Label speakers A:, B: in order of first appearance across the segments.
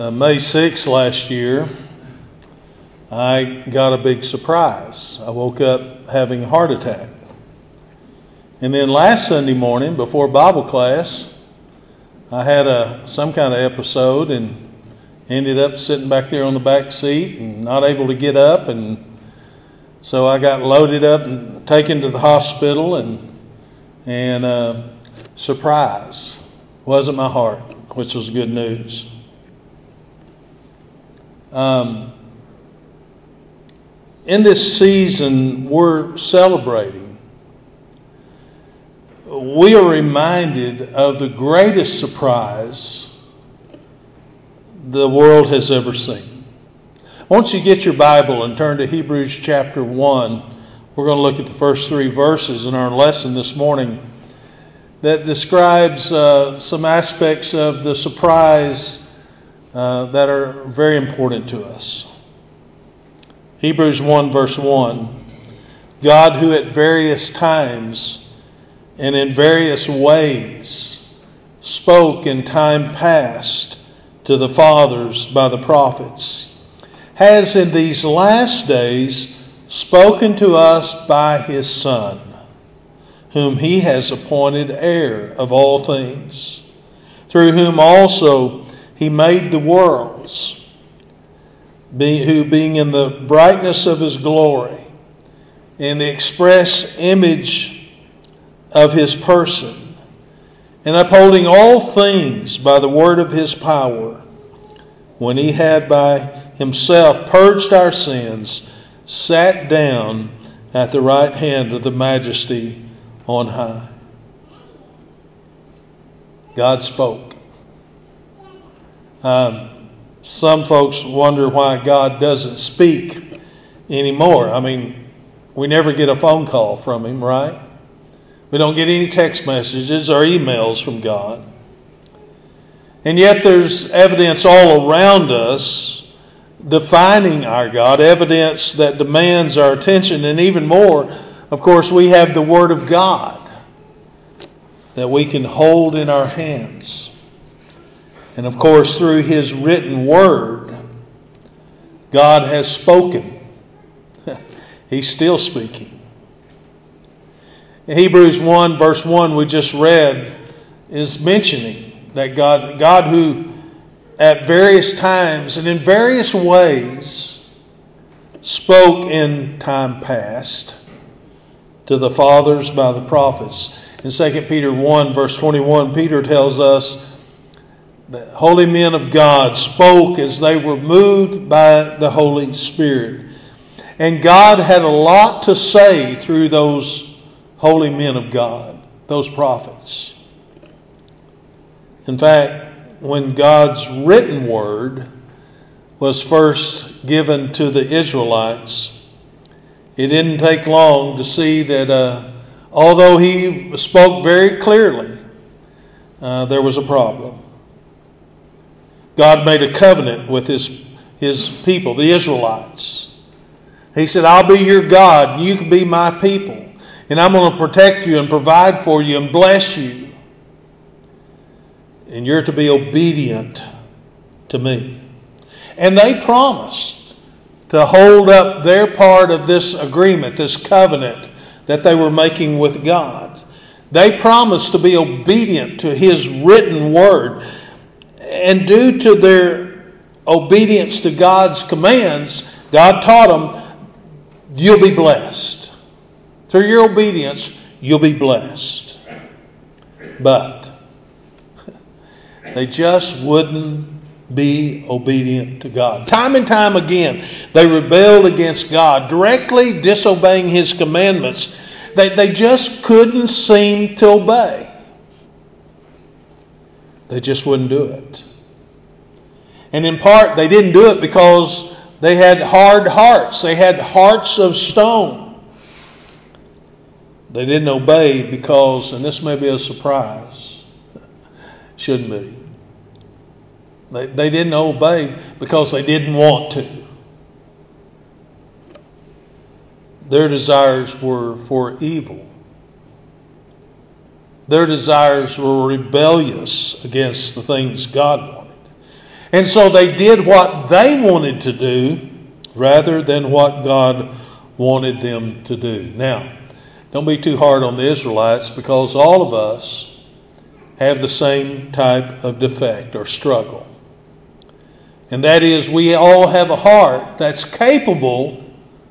A: May 6th last year, I got a big surprise. I woke up having a heart attack. And then last Sunday morning, before Bible class, I had some kind of episode and ended up sitting back there on the back seat and not able to get up. And so I got loaded up and taken to the hospital, and surprise, wasn't my heart, which was good news. In this season, we're celebrating. We are reminded of the greatest surprise the world has ever seen. Once you get your Bible and turn to Hebrews chapter 1, we're going to look at the first 3 verses in our lesson this morning that describes some aspects of the surprise that are very important to us. Hebrews 1 verse 1, God, who at various times and in various ways spoke in time past to the fathers by the prophets, has in these last days spoken to us by his Son, whom he has appointed heir of all things, through whom also he made the worlds, who being in the brightness of his glory, in the express image of his person, and upholding all things by the word of his power, when he had by himself purged our sins, sat down at the right hand of the majesty on high. God spoke. Some folks wonder why God doesn't speak anymore. I mean, we never get a phone call from him, right? We don't get any text messages or emails from God. And yet there's evidence all around us defining our God, evidence that demands our attention. And even more, of course, we have the Word of God that we can hold in our hands. And of course, through his written word, God has spoken. He's still speaking. In Hebrews 1 verse 1 we just read is mentioning that God who at various times and in various ways spoke in time past to the fathers by the prophets. In 2 Peter 1 verse 21, Peter tells us that holy men of God spoke as they were moved by the Holy Spirit. And God had a lot to say through those holy men of God, those prophets. In fact, when God's written word was first given to the Israelites, it didn't take long to see that although he spoke very clearly, there was a problem. God made a covenant with his people, the Israelites. He said, I'll be your God, and you can be my people. And I'm going to protect you and provide for you and bless you. And you're to be obedient to me. And they promised to hold up their part of this agreement, this covenant that they were making with God. They promised to be obedient to his written word. And due to their obedience to God's commands, God taught them, you'll be blessed. Through your obedience, you'll be blessed. But they just wouldn't be obedient to God. Time and time again, they rebelled against God, directly disobeying his commandments. They just couldn't seem to obey. They just wouldn't do it. And in part, they didn't do it because they had hard hearts. They had hearts of stone. They didn't obey because, and this may be a surprise, shouldn't be. They didn't obey because they didn't want to. Their desires were for evil. Their desires were rebellious against the things God wanted. And so they did what they wanted to do rather than what God wanted them to do. Now, don't be too hard on the Israelites, because all of us have the same type of defect or struggle. And that is, we all have a heart that's capable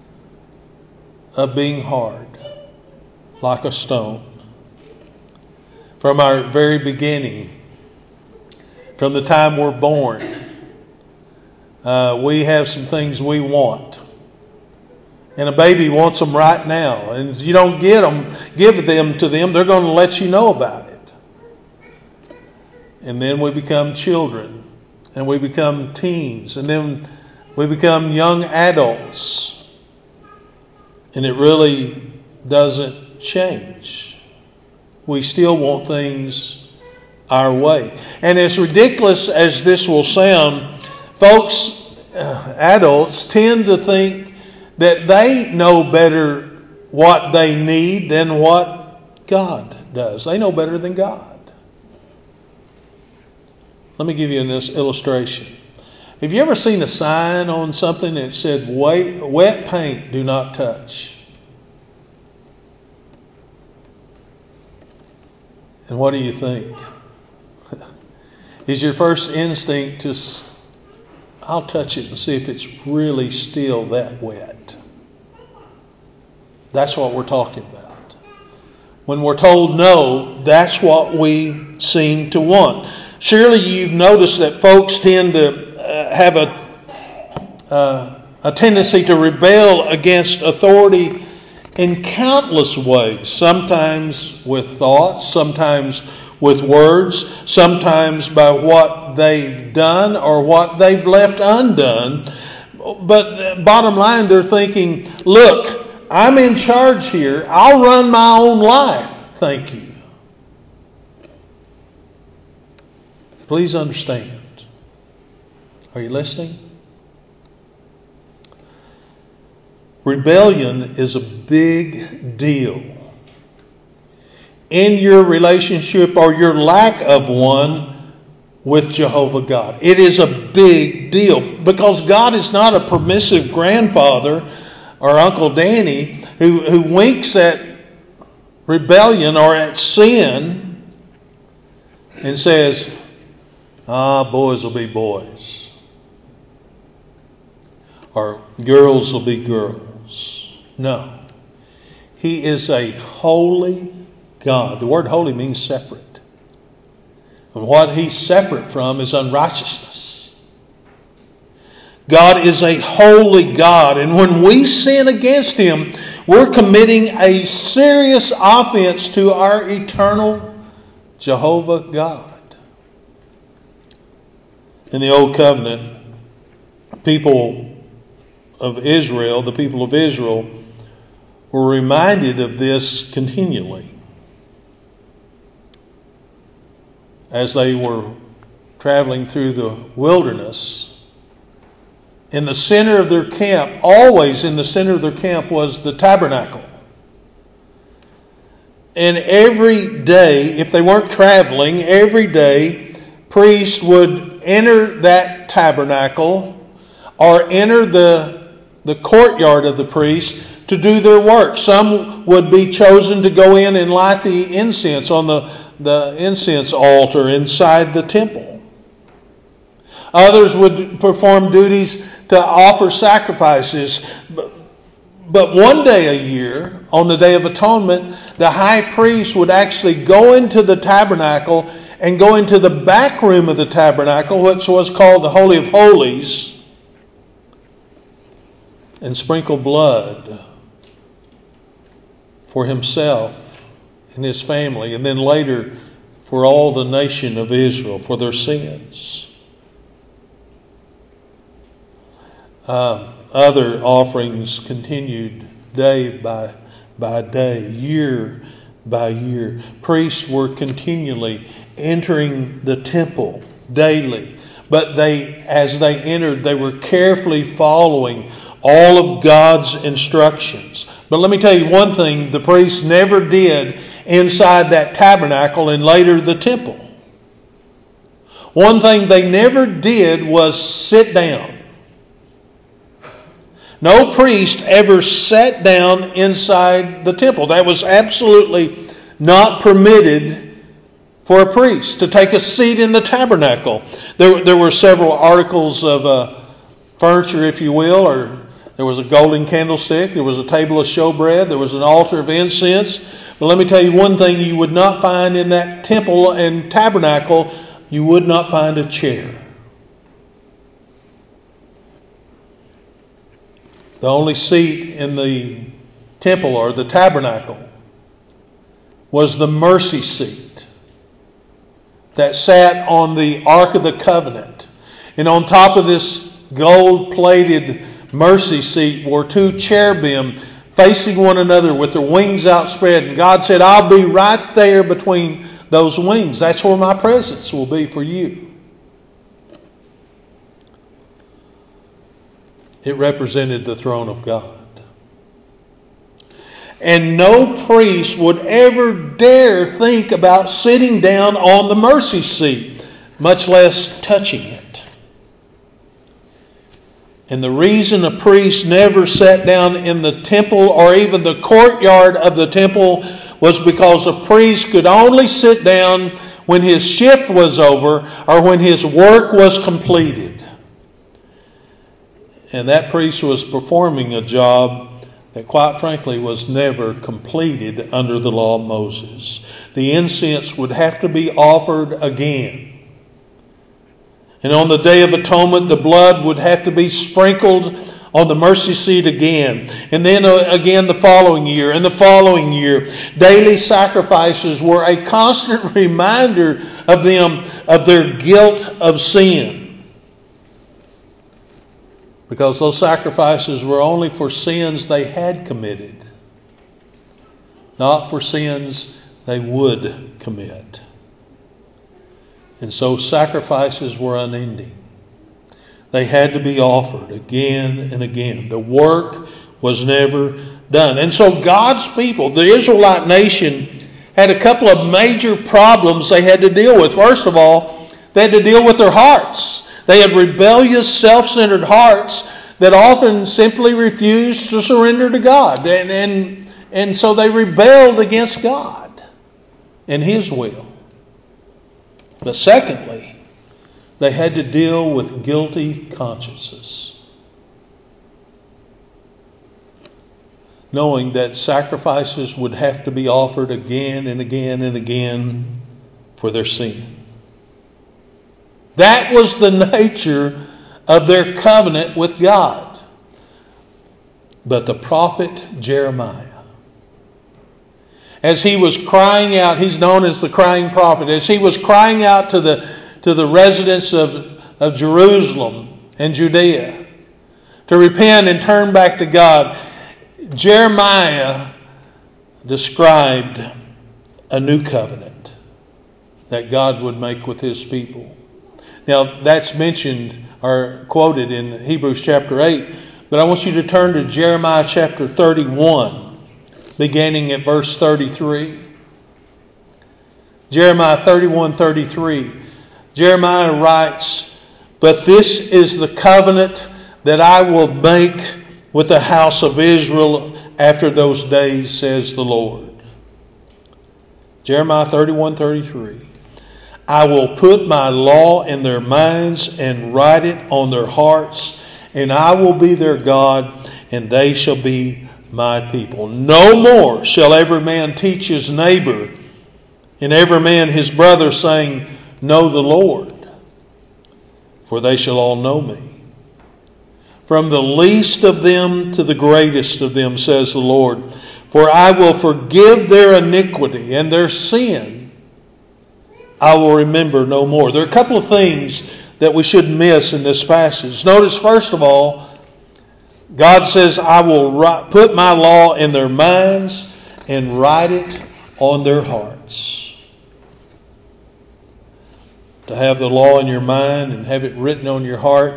A: of being hard, like a stone. From our very beginning, from the time we're born, we have some things we want. And a baby wants them right now. And if you don't give them to them, they're going to let you know about it. And then we become children. And we become teens. And then we become young adults. And it really doesn't change. We still want things our way. And as ridiculous as this will sound, folks, adults tend to think that they know better what they need than what God does. They know better than God. Let me give you this illustration. Have you ever seen a sign on something that said, wet paint, do not touch? And what do you think? Is your first instinct to, I'll touch it and see if it's really still that wet? That's what we're talking about. When we're told no, that's what we seem to want. Surely you've noticed that folks tend to have a tendency to rebel against authority in countless ways. Sometimes with thoughts, sometimes with words, sometimes by what they've done or what they've left undone. But bottom line, they're thinking, look, I'm in charge here. I'll run my own life. Thank you. Please understand. Are you listening? Rebellion is a big deal in your relationship or your lack of one with Jehovah God. It is a big deal because God is not a permissive grandfather or Uncle Danny who winks at rebellion or at sin and says, boys will be boys. Or girls will be girls. No. He is a holy God. The word holy means separate. And what he's separate from is unrighteousness. God is a holy God. And when we sin against him, we're committing a serious offense to our eternal Jehovah God. In the Old Covenant, the people of Israel were reminded of this continually as they were traveling through the wilderness. In the center of their camp, always in the center of their camp, was the tabernacle. And every day, if they weren't traveling, every day, priests would enter that tabernacle or enter the courtyard of the priest to do their work. Some would be chosen to go in and light the incense on the incense altar inside the temple. Others would perform duties to offer sacrifices. But one day a year, on the Day of Atonement, the high priest would actually go into the tabernacle and go into the back room of the tabernacle, which was called the Holy of Holies, and sprinkle blood for himself and his family, and then later for all the nation of Israel for their sins. Other offerings continued day by day, year by year. Priests were continually entering the temple daily, but as they entered, they were carefully following all of God's instructions. But let me tell you one thing, the priests never did inside that tabernacle and later the temple. One thing they never did was sit down. No priest ever sat down inside the temple. That was absolutely not permitted for a priest to take a seat in the tabernacle. There were several articles of furniture, if you will, or there was a golden candlestick, there was a table of showbread, there was an altar of incense. But let me tell you one thing you would not find in that temple and tabernacle. You would not find a chair. The only seat in the temple or the tabernacle was the mercy seat that sat on the Ark of the Covenant. And on top of this gold-plated mercy seat were two cherubim facing one another with their wings outspread. And God said, I'll be right there between those wings. That's where my presence will be for you. It represented the throne of God. And no priest would ever dare think about sitting down on the mercy seat, much less touching it. And the reason a priest never sat down in the temple or even the courtyard of the temple was because a priest could only sit down when his shift was over or when his work was completed. And that priest was performing a job that, quite frankly, was never completed under the law of Moses. The incense would have to be offered again. And on the Day of Atonement, the blood would have to be sprinkled on the mercy seat again. And then again the following year and the following year. Daily sacrifices were a constant reminder of them of their guilt of sin. Because those sacrifices were only for sins they had committed, not for sins they would commit. And so sacrifices were unending. They had to be offered again and again. The work was never done. And so God's people, the Israelite nation, had a couple of major problems they had to deal with. First of all, they had to deal with their hearts. They had rebellious, self-centered hearts that often simply refused to surrender to God. And so they rebelled against God and His will. But secondly, they had to deal with guilty consciences, knowing that sacrifices would have to be offered again and again and again for their sin. That was the nature of their covenant with God. But the prophet Jeremiah, as he was crying out, he's known as the crying prophet, as he was crying out to the residents of Jerusalem and Judea to repent and turn back to God, Jeremiah described a new covenant that God would make with His people. Now, that's mentioned or quoted in Hebrews chapter 8, but I want you to turn to Jeremiah chapter 31, beginning at verse 33. Jeremiah 31:33. Jeremiah writes, "But this is the covenant that I will make with the house of Israel after those days, says the Lord." Jeremiah 31:33. "I will put my law in their minds and write it on their hearts, and I will be their God, and they shall be my people. No more shall every man teach his neighbor, and every man his brother, saying, Know the Lord, for they shall all know me. From the least of them to the greatest of them, says the Lord, for I will forgive their iniquity, and their sin I will remember no more." There are a couple of things that we shouldn't miss in this passage. Notice, first of all, God says, "I will put my law in their minds and write it on their hearts." To have the law in your mind and have it written on your heart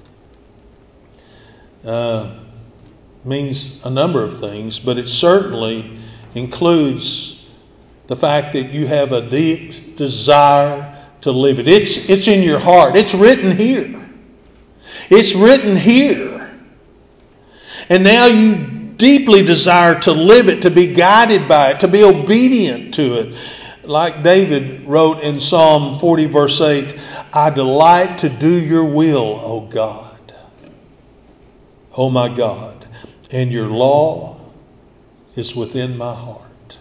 A: means a number of things, but it certainly includes the fact that you have a deep desire to live it. It's in your heart. It's written here. It's written here. And now you deeply desire to live it, to be guided by it, to be obedient to it. Like David wrote in Psalm 40 verse 8, I delight to do your will, O God. O my God, and your law is within my heart.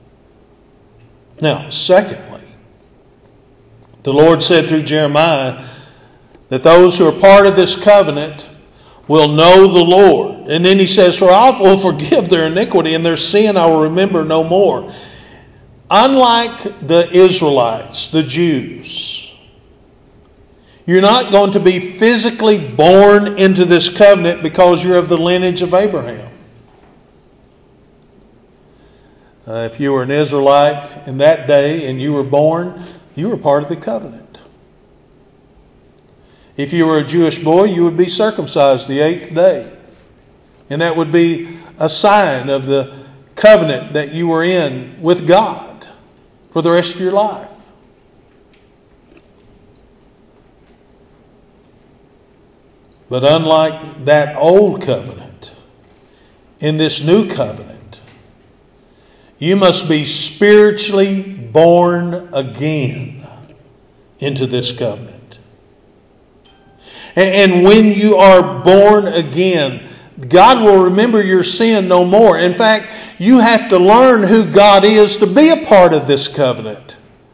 A: Now, secondly, the Lord said through Jeremiah that those who are part of this covenant will know the Lord. And then he says, for I will forgive their iniquity and their sin I will remember no more. Unlike the Israelites, the Jews, you're not going to be physically born into this covenant because you're of the lineage of Abraham. If you were an Israelite in that day and you were born, you were part of the covenant. If you were a Jewish boy, you would be circumcised the 8th day. And that would be a sign of the covenant that you were in with God for the rest of your life. But unlike that old covenant, in this new covenant, you must be spiritually born again into this covenant. And when you are born again, God will remember your sin no more. In fact, you have to learn who God is to be a part of this covenant.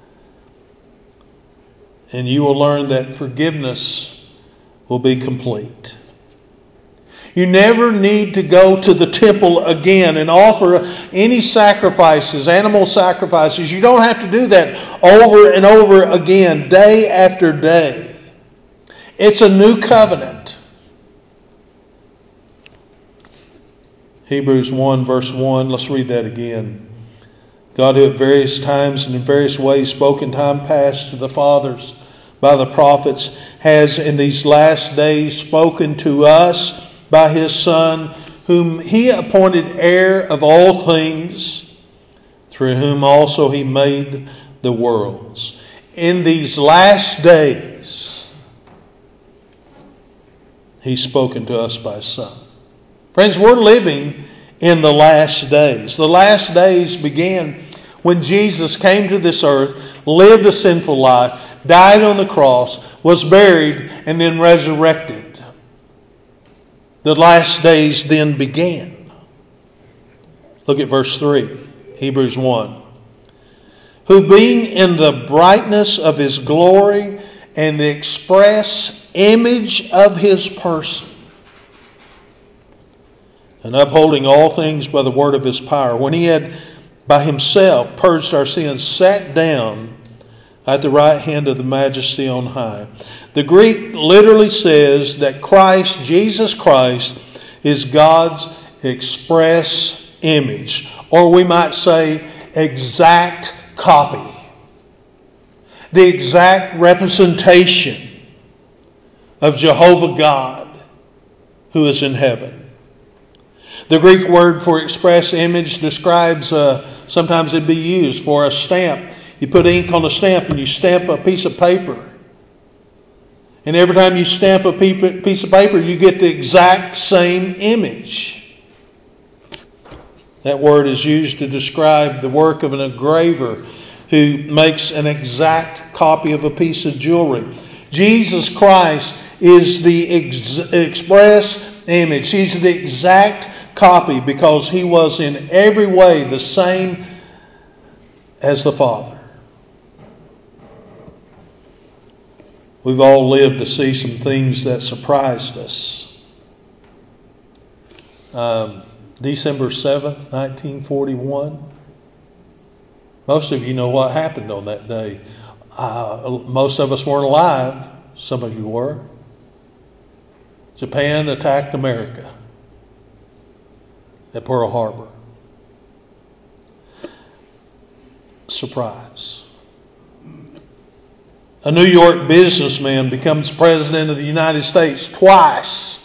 A: And you will learn that forgiveness will be complete. You never need to go to the temple again and offer any sacrifices, animal sacrifices. You don't have to do that over and over again, day after day. It's a new covenant. Hebrews 1 verse 1, let's read that again. God, who at various times and in various ways spoke in time past to the fathers by the prophets, has in these last days spoken to us by His Son, whom He appointed heir of all things, through whom also He made the worlds. In these last days, He's spoken to us by His Son. Friends, we're living in the last days. The last days began when Jesus came to this earth, lived a sinful life, died on the cross, was buried, and then resurrected. The last days then began. Look at verse 3, Hebrews 1. Who being in the brightness of His glory and the express image of His person, and upholding all things by the word of His power, when He had by Himself purged our sins, sat down at the right hand of the Majesty on high. The Greek literally says that Christ, Jesus Christ, is God's express image. Or we might say exact copy. The exact representation of Jehovah God who is in heaven. The Greek word for express image describes, sometimes it'd be used for a stamp. You put ink on a stamp and you stamp a piece of paper. And every time you stamp a piece of paper, you get the exact same image. That word is used to describe the work of an engraver who makes an exact copy of a piece of jewelry. Jesus Christ is the express image. He's the exact copy because He was in every way the same as the Father. We've all lived to see some things that surprised us. December 7th, 1941. Most of you know what happened on that day. Most of us weren't alive. Some of you were. Japan attacked America at Pearl Harbor. Surprise. A New York businessman becomes president of the United States twice.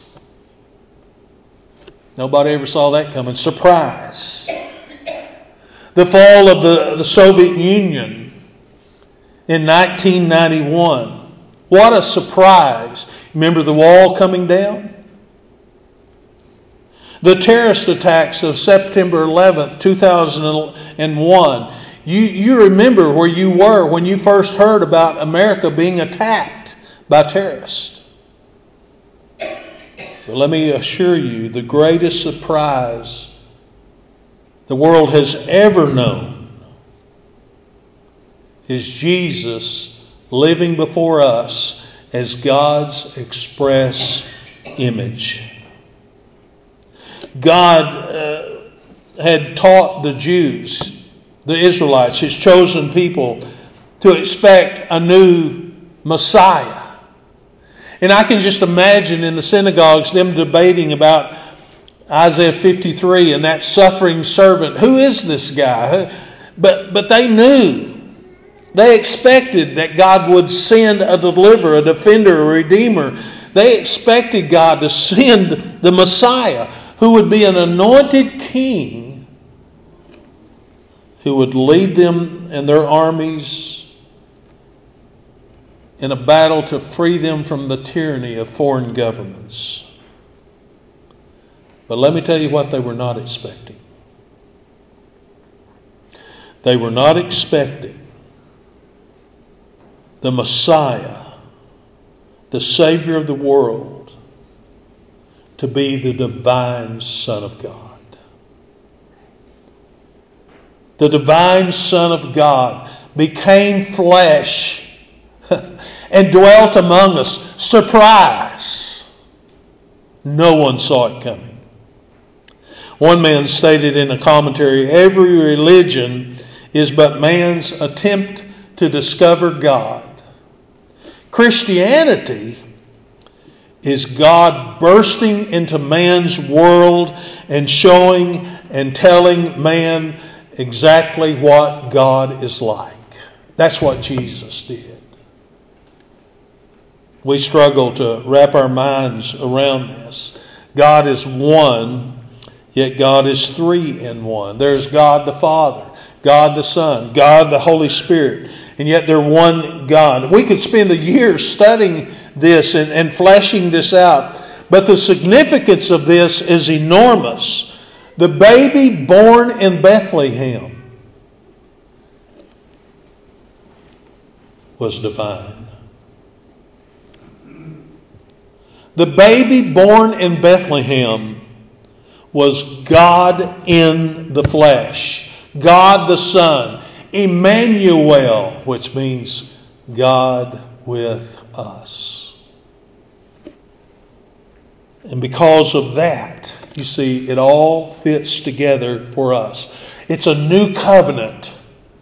A: Nobody ever saw that coming. Surprise. The fall of the Soviet Union in 1991. What a surprise. Remember the wall coming down? The terrorist attacks of September 11th, 2001. You remember where you were when you first heard about America being attacked by terrorists. But let me assure you, the greatest surprise the world has ever known is Jesus living before us as God's express image. God had taught the Jews, the Israelites, His chosen people, to expect a new Messiah. And I can just imagine in the synagogues them debating about Isaiah 53 and that suffering servant. Who is this guy? But they knew. They expected that God would send a deliverer, a defender, a redeemer. They expected God to send the Messiah, who would be an anointed king, who would lead them and their armies in a battle to free them from the tyranny of foreign governments. But let me tell you what they were not expecting. They were not expecting the Messiah, the Savior of the world, to be the divine Son of God. The divine Son of God became flesh and dwelt among us. Surprise! No one saw it coming. One man stated in a commentary, every religion is but man's attempt to discover God. Christianity is God bursting into man's world and showing and telling man exactly what God is like. That's what Jesus did. We struggle to wrap our minds around this. God is one, yet God is three in one. There's God the Father, God the Son, God the Holy Spirit, and yet they're one God. We could spend a year studying this and fleshing this out, but the significance of this is enormous. The baby born in Bethlehem was divine. The baby born in Bethlehem was God in the flesh, God the Son, Emmanuel, which means God with us. And because of that, you see, it all fits together for us. It's a new covenant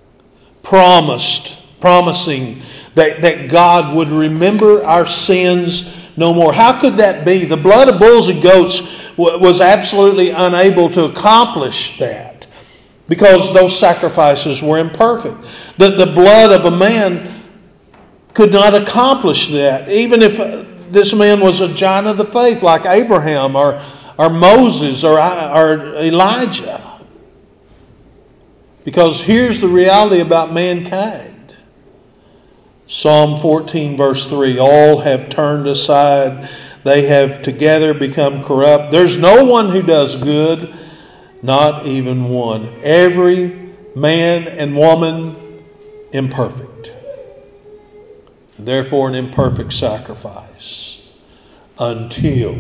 A: promising that God would remember our sins no more. How could that be? The blood of bulls and goats was absolutely unable to accomplish that because those sacrifices were imperfect. The blood of a man could not accomplish that, even if this man was a giant of the faith like Abraham or Moses or Elijah. Because here's the reality about mankind. Psalm 14 verse 3, all have turned aside. They have together become corrupt. There's no one who does good, not even one. Every man and woman imperfect. Therefore an imperfect sacrifice. Until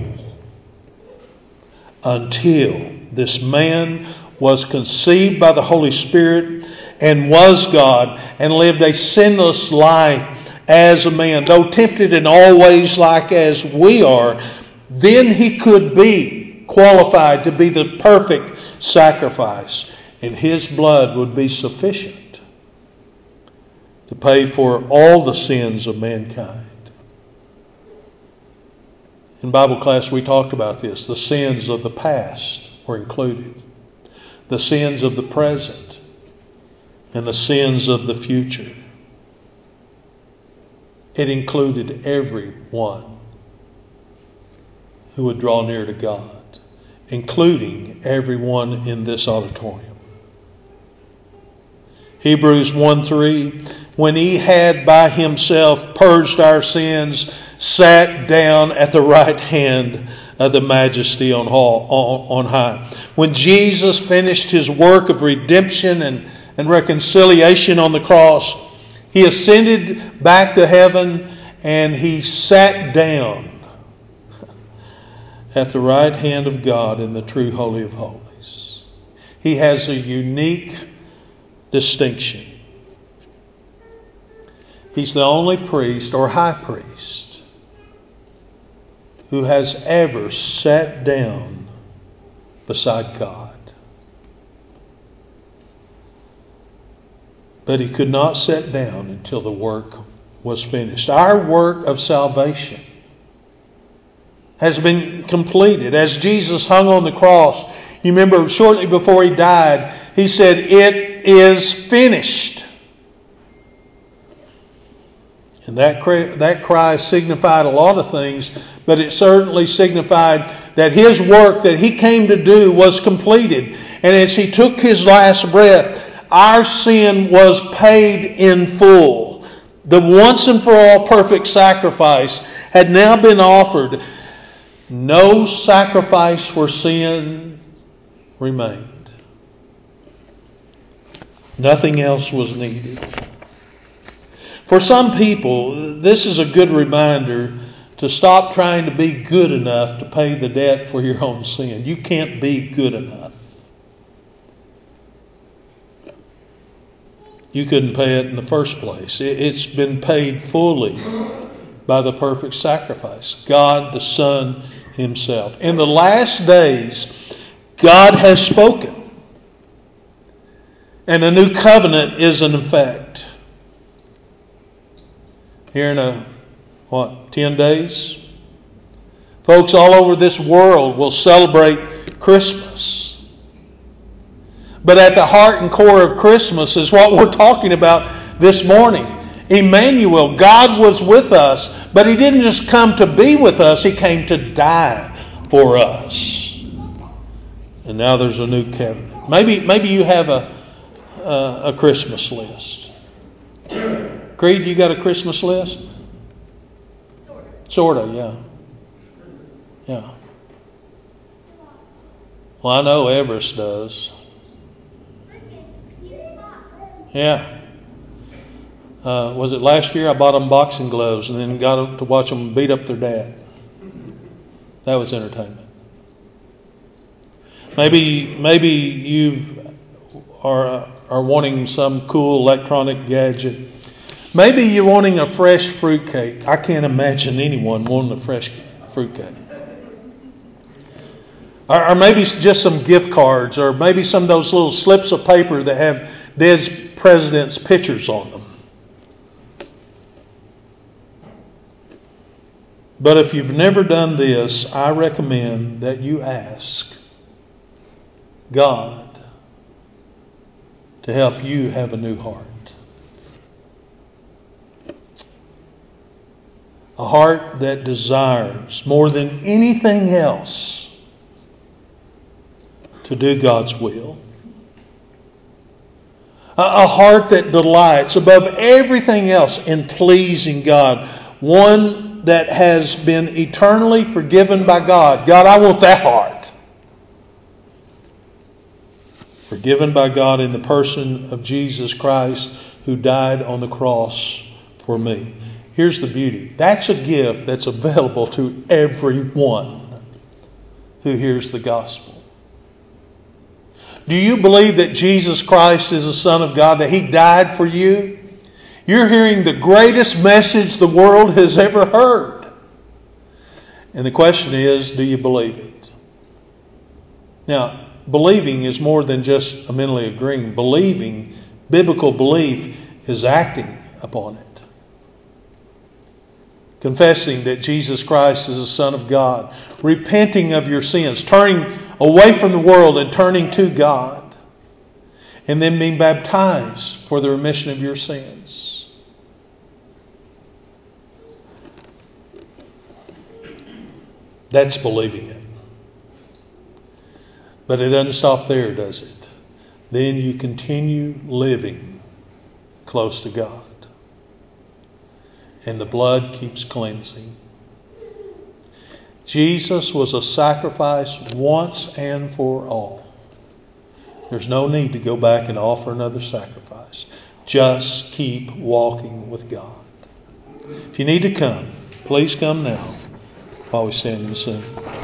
A: this man was conceived by the Holy Spirit and was God and lived a sinless life as a man, though tempted in all ways like as we are, then he could be qualified to be the perfect sacrifice, and his blood would be sufficient to pay for all the sins of mankind. In Bible class we talked about this. The sins of the past were included. The sins of the present and the sins of the future. It included everyone who would draw near to God, including everyone in this auditorium. Hebrews 1:3, when He had by Himself purged our sins, sat down at the right hand of the Majesty on high. When Jesus finished His work of redemption and reconciliation on the cross, He ascended back to heaven and He sat down at the right hand of God in the true Holy of Holies. He has a unique distinction. He's the only priest or high priest who has ever sat down beside God. But He could not sit down until the work was finished. Our work of salvation has been completed. As Jesus hung on the cross, you remember shortly before He died, He said, "It is finished." And that cry signified a lot of things, but it certainly signified that His work that He came to do was completed. And as He took His last breath, our sin was paid in full. The once and for all perfect sacrifice had now been offered. No sacrifice for sin remained. Nothing else was needed. For some people, this is a good reminder to stop trying to be good enough to pay the debt for your own sin. You can't be good enough. You couldn't pay it in the first place. It's been paid fully by the perfect sacrifice, God the Son Himself. In the last days, God has spoken, and a new covenant is in effect. Here in 10 days? Folks all over this world will celebrate Christmas. But at the heart and core of Christmas is what we're talking about this morning. Emmanuel, God was with us, but He didn't just come to be with us, He came to die for us. And now there's a new covenant. Maybe you have a Christmas list. Creed, you got a Christmas list? Sort of, yeah. Yeah. Well, I know Everest does. Yeah. Was it last year? I bought them boxing gloves and then got to watch them beat up their dad. That was entertainment. Maybe you are wanting some cool electronic gadget. Maybe you're wanting a fresh fruitcake. I can't imagine anyone wanting a fresh fruitcake. Or maybe just some gift cards, or maybe some of those little slips of paper that have dead presidents' pictures on them. But if you've never done this, I recommend that you ask God to help you have a new heart. A heart that desires more than anything else to do God's will. A heart that delights above everything else in pleasing God. One that has been eternally forgiven by God. God, I want that heart. Forgiven by God in the person of Jesus Christ, who died on the cross for me. Here's the beauty. That's a gift that's available to everyone who hears the gospel. Do you believe that Jesus Christ is the Son of God, that He died for you? You're hearing the greatest message the world has ever heard. And the question is, do you believe it? Now, believing is more than just mentally agreeing. Believing, biblical belief, is acting upon it. Confessing that Jesus Christ is the Son of God. Repenting of your sins. Turning away from the world and turning to God. And then being baptized for the remission of your sins. That's believing it. But it doesn't stop there, does it? Then you continue living close to God. And the blood keeps cleansing. Jesus was a sacrifice once and for all. There's no need to go back and offer another sacrifice. Just keep walking with God. If you need to come, please come now while we stand and sing.